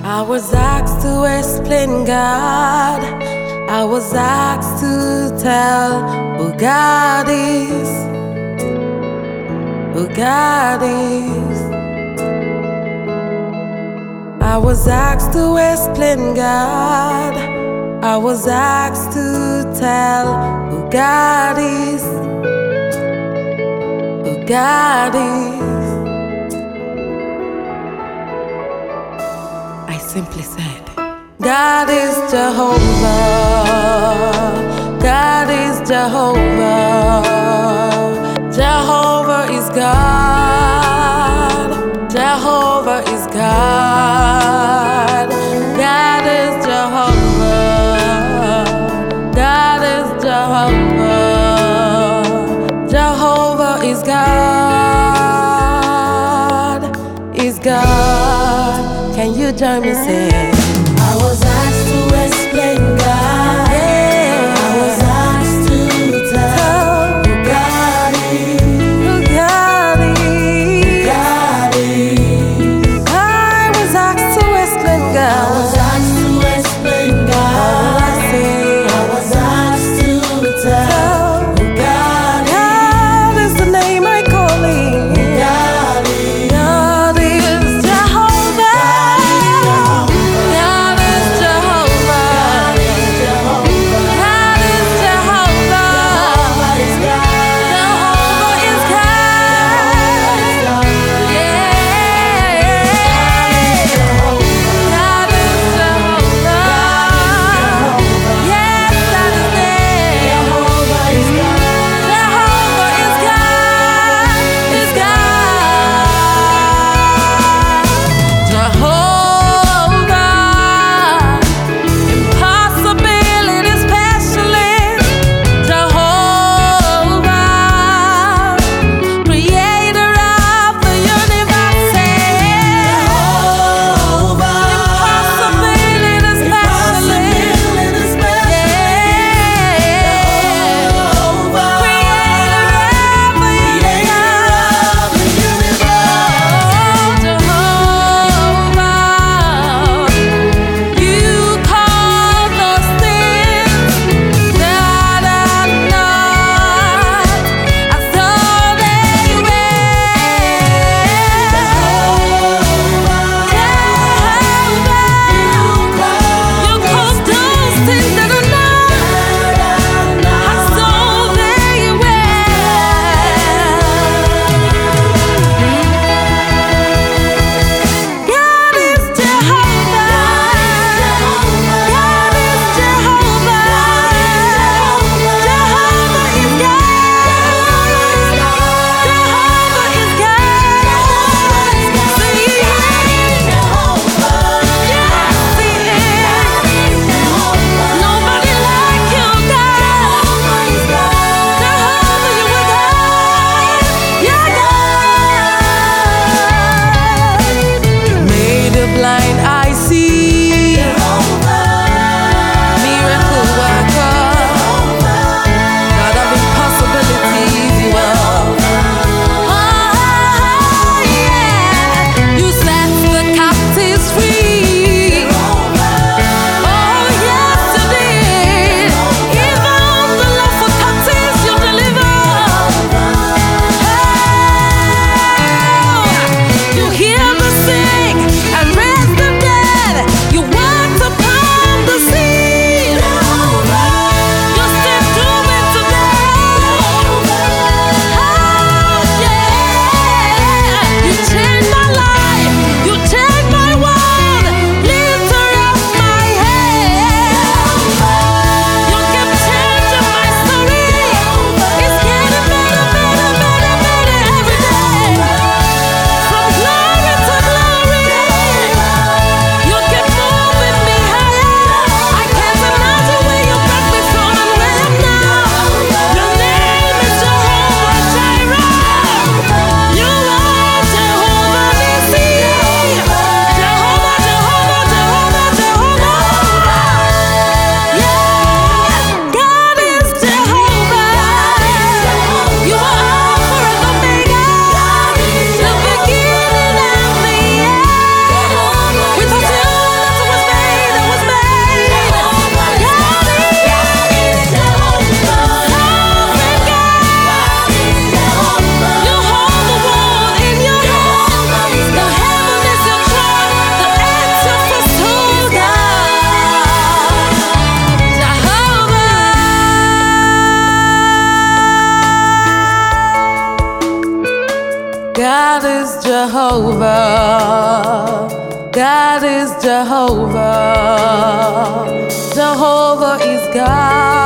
I was asked to explain God. I was asked to tell who God is. Who God is. I was asked to explain God. I was asked to tell who God is. Who God is. I simply said, God is Jehovah. God is Jehovah. Jehovah is God. Jehovah is God. God is Jehovah. God is Jehovah. Jehovah is God. Is God. Can you join me say? I was asked to explain God. Yeah. I was asked to tell who God is. Who God is. God is. I was asked to explain I God. was asked to explain All I God. say, I was asked to tell who God is. God is the name I call Him. God is. God is Jehovah. Jehovah. God is Jehovah. Jehovah is God.